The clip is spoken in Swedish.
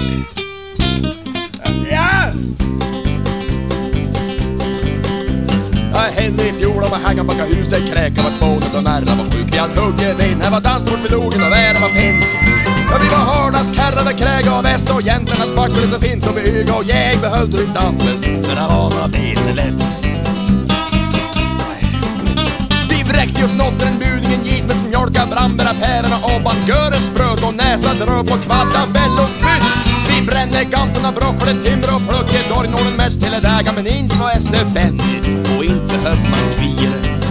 Ja! Jag hände i fjol om att hänga baka huset, kräka var tvånet och närra var sjuk. Vi hade hugget in, här var dansbord vid logen och vära var fint. Ja, vi var hörnas, karrade, kräga och väst och jänternas back blev så fint och behyga och jag behöll drygt dampes när det var några bese lätt. Vi vräckte oss nått den budingen git med mjölka, brambära, pärorna och bangöres bröd och näsa dröp och kvatta vällot bytt. Vi brände kanterna, broccoli, timmer och plöcke, dorgnålen mest hela dagen, men inte var SF vänligt och inte höll man kvire.